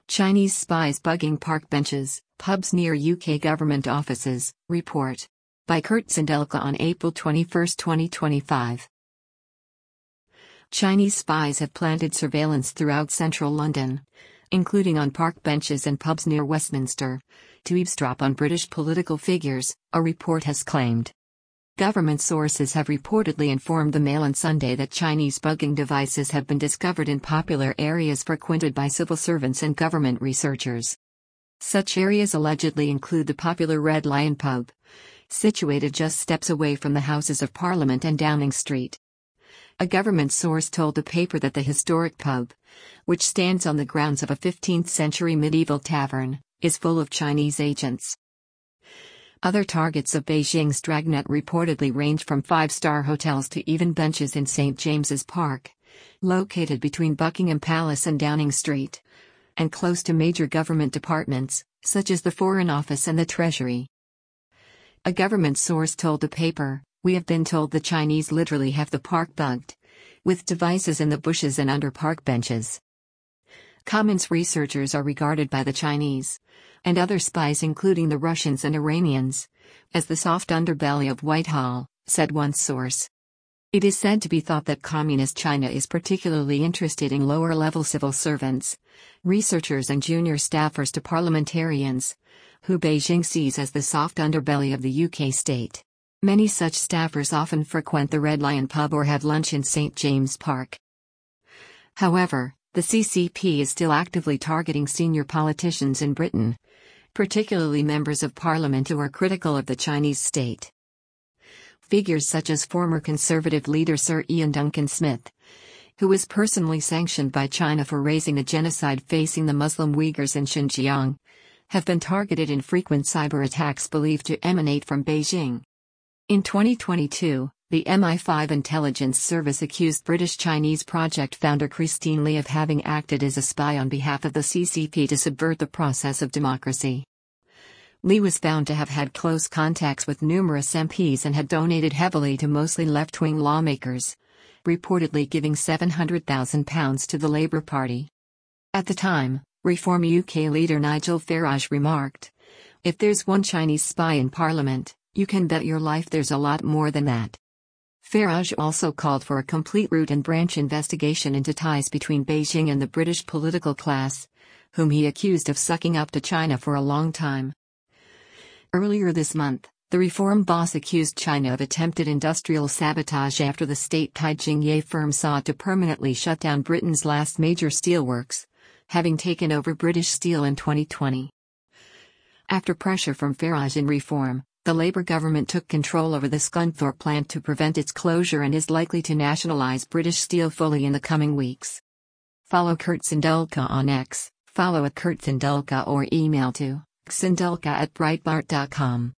Chinese spies bugging park benches, pubs near UK government offices, report. By Kurt Sindelka on April 21, 2025. Chinese spies have planted surveillance throughout central London, including on park benches and pubs near Westminster, to eavesdrop on British political figures, a report has claimed. Government sources have reportedly informed the Mail on Sunday that Chinese bugging devices have been discovered in popular areas frequented by civil servants and government researchers. Such areas allegedly include the popular Red Lion pub, situated just steps away from the Houses of Parliament and Downing Street. A government source told the paper that the historic pub, which stands on the grounds of a 15th-century medieval tavern, is full of Chinese agents. Other targets of Beijing's dragnet reportedly range from five-star hotels to even benches in St. James's Park, located between Buckingham Palace and Downing Street, and close to major government departments, such as the Foreign Office and the Treasury. A government source told the paper, "We have been told the Chinese literally have the park bugged, with devices in the bushes and under park benches." Commons researchers are regarded by the Chinese, and other spies including the Russians and Iranians, as the soft underbelly of Whitehall, said one source. It is said to be thought that Communist China is particularly interested in lower-level civil servants, researchers and junior staffers to parliamentarians, who Beijing sees as the soft underbelly of the UK state. Many such staffers often frequent the Red Lion pub or have lunch in St. James Park. However, the CCP is still actively targeting senior politicians in Britain, particularly members of parliament who are critical of the Chinese state. Figures such as former Conservative leader Sir Ian Duncan Smith, who was personally sanctioned by China for raising the genocide facing the Muslim Uyghurs in Xinjiang, have been targeted in frequent cyber attacks believed to emanate from Beijing. In 2022, the MI5 intelligence service accused British-Chinese project founder Christine Lee of having acted as a spy on behalf of the CCP to subvert the process of democracy. Lee was found to have had close contacts with numerous MPs and had donated heavily to mostly left-wing lawmakers, reportedly giving £700,000 to the Labour Party. At the time, Reform UK leader Nigel Farage remarked, "If there's one Chinese spy in Parliament, you can bet your life there's a lot more than that." Farage also called for a complete root and branch investigation into ties between Beijing and the British political class, whom he accused of sucking up to China for a long time. Earlier this month, the Reform boss accused China of attempted industrial sabotage after the state-tied Jingye firm sought to permanently shut down Britain's last major steelworks, having taken over British Steel in 2020. After pressure from Farage and Reform, the Labour government took control over the Scunthorpe plant to prevent its closure and is likely to nationalise British Steel fully in the coming weeks. Follow Kurt Sindelka on X, follow @KurtSindelka or email to sindelka@breitbart.com.